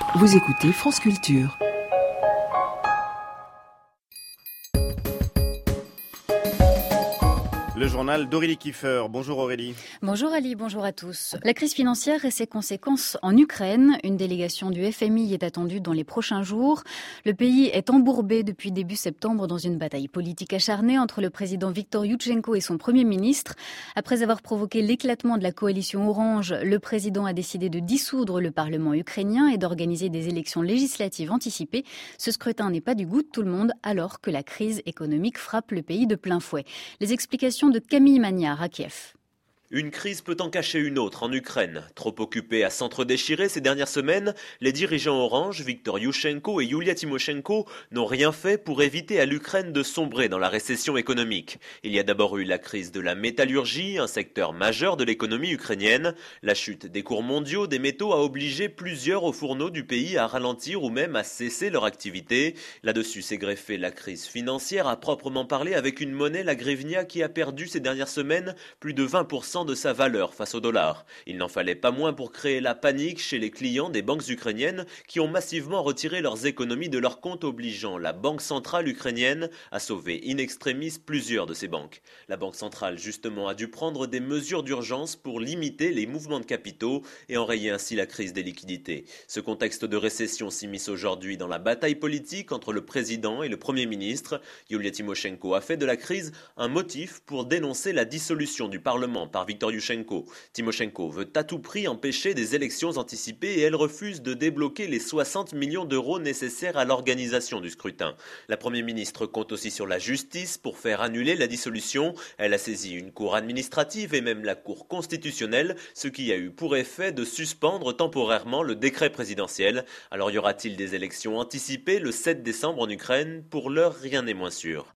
Vous écoutez France Culture. Le journal d'Aurélie Kiefer. Bonjour Aurélie. Bonjour Ali, bonjour à tous. La crise financière et ses conséquences en Ukraine. Une délégation du FMI est attendue dans les prochains jours. Le pays est embourbé depuis début septembre dans une bataille politique acharnée entre le président Viktor Yushchenko et son premier ministre. Après avoir provoqué l'éclatement de la coalition Orange, le président a décidé de dissoudre le Parlement ukrainien et d'organiser des élections législatives anticipées. Ce scrutin n'est pas du goût de tout le monde alors que la crise économique frappe le pays de plein fouet. Les explications de Camille Magnard à Kiev. Une crise peut en cacher une autre en Ukraine. Trop occupés à s'entre-déchirer ces dernières semaines, les dirigeants Orange, Viktor Yushchenko et Yulia Tymoshenko, n'ont rien fait pour éviter à l'Ukraine de sombrer dans la récession économique. Il y a d'abord eu la crise de la métallurgie, un secteur majeur de l'économie ukrainienne. La chute des cours mondiaux des métaux a obligé plusieurs hauts fourneaux du pays à ralentir ou même à cesser leur activité. Là-dessus s'est greffée la crise financière à proprement parler avec une monnaie, la hryvnia, qui a perdu ces dernières semaines plus de 20% de sa valeur face au dollar. Il n'en fallait pas moins pour créer la panique chez les clients des banques ukrainiennes qui ont massivement retiré leurs économies de leurs comptes, obligeant la banque centrale ukrainienne à sauver in extremis plusieurs de ces banques. La banque centrale justement a dû prendre des mesures d'urgence pour limiter les mouvements de capitaux et enrayer ainsi la crise des liquidités. Ce contexte de récession s'immisce aujourd'hui dans la bataille politique entre le président et le premier ministre. Yulia Tymoshenko a fait de la crise un motif pour dénoncer la dissolution du Parlement par Viktor Yushchenko. Tymoshenko veut à tout prix empêcher des élections anticipées et elle refuse de débloquer les 60 millions d'euros nécessaires à l'organisation du scrutin. La Première ministre compte aussi sur la justice pour faire annuler la dissolution. Elle a saisi une cour administrative et même la cour constitutionnelle, ce qui a eu pour effet de suspendre temporairement le décret présidentiel. Alors y aura-t-il des élections anticipées le 7 décembre en Ukraine? Pour l'heure, rien n'est moins sûr.